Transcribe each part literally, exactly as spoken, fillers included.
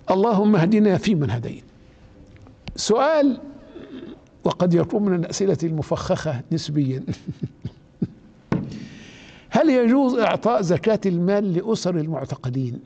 اللهم اهدنا فيمن هديت. سؤال وقد يكون من الأسئلة المفخخة نسبيا هل يجوز إعطاء زكاة المال لأسر المعتقلين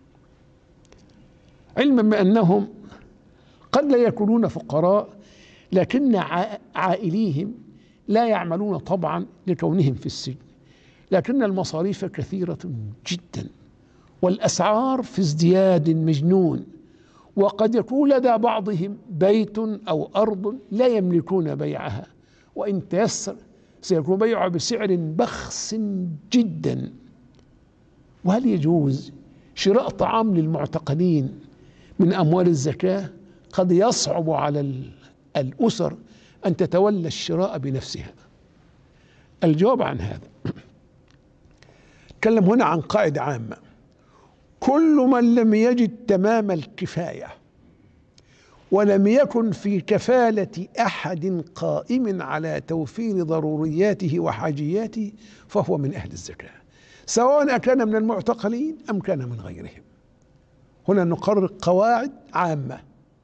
علما بأنهم قد لا يكونون فقراء لكن عائليهم لا يعملون طبعا لكونهم في السجن، لكن المصاريف كثيرة جدا والأسعار في ازدياد مجنون، وقد يكون لدى بعضهم بيت أو أرض لا يملكون بيعها، وإن تيسر سيكون بيعها بسعر بخس جدا. وهل يجوز شراء طعام للمعتقلين من أموال الزكاة؟ قد يصعب على الأسر أن تتولى الشراء بنفسها. الجواب عن هذا، نتكلم هنا عن قاعدة عامة: كل من لم يجد تمام الكفاية ولم يكن في كفالة أحد قائم على توفير ضرورياته وحاجياته فهو من أهل الزكاة، سواء كان من المعتقلين أم كان من غيرهم. هنا نقرر قواعد عامة: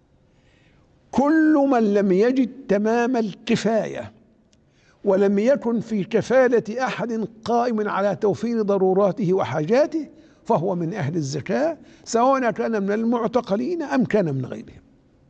كل من لم يجد تمام الكفاية ولم يكن في كفالة أحد قائم على توفير ضروراته وحاجاته فهو من أهل الزكاة، سواء كان من المعتقلين أم كان من غيرهم.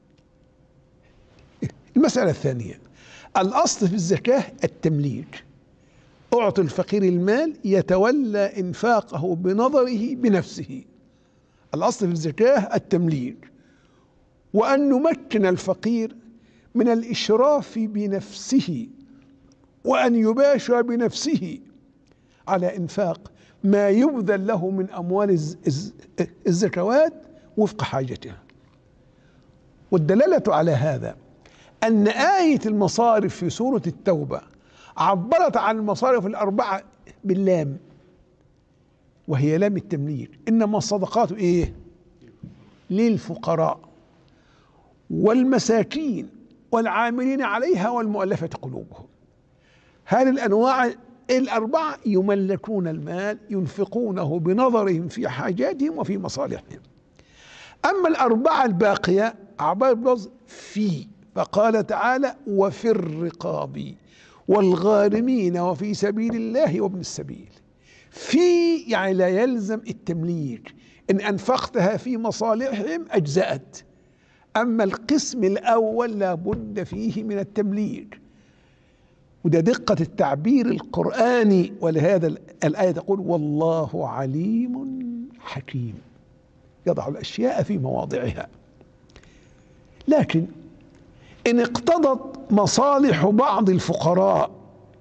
المسألة الثانية: الأصل في الزكاة التمليك. أعطي الفقير المال يتولى إنفاقه بنظره بنفسه. الأصل في الزكاة التمليك، وأن نمكن الفقير من الإشراف بنفسه، وأن يباشر بنفسه على إنفاق ما يبذل له من أموال الزكوات وفق حاجته. والدلالة على هذا أن آية المصارف في سورة التوبة عبرت عن المصارف الأربعة باللام، وهي لام التمليك. إنما الصدقات إيه؟ للفقراء والمساكين والعاملين عليها والمؤلفة قلوبهم. هذه الأنواع الأربعة يملكون المال ينفقونه بنظرهم في حاجاتهم وفي مصالحهم. أما الأربعة الباقية عبارة بلفظ في، فقال تعالى: وفي الرقاب والغارمين وفي سبيل الله وابن السبيل. في يعني لا يلزم التمليك، إن أنفقتها في مصالحهم أجزأت. أما القسم الأول لا بد فيه من التمليك، وده دقة التعبير القرآني. ولهذا الآية تقول: والله عليم حكيم، يضع الأشياء في مواضعها. لكن إن اقتضت مصالح بعض الفقراء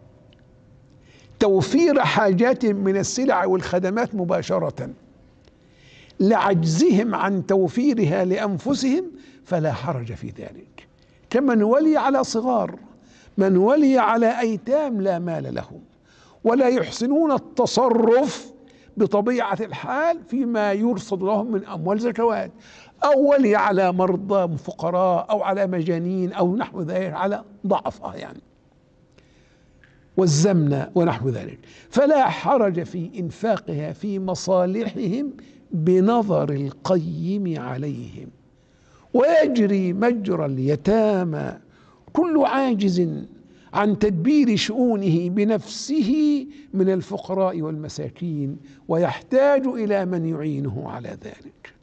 توفير حاجات من السلع والخدمات مباشرة لعجزهم عن توفيرها لأنفسهم فلا حرج في ذلك، كمن ولي على صغار، من ولي على أيتام لا مال لهم ولا يحسنون التصرف بطبيعة الحال فيما يرصد لهم من أموال زكوات، أو ولي على مرضى فقراء أو على مجانين أو نحو ذلك، على ضعفاء يعني والزمنة ونحو ذلك، فلا حرج في إنفاقها في مصالحهم بنظر القيم عليهم. ويجري مجرى اليتامى كل عاجز عن تدبير شؤونه بنفسه من الفقراء والمساكين، ويحتاج إلى من يعينه على ذلك.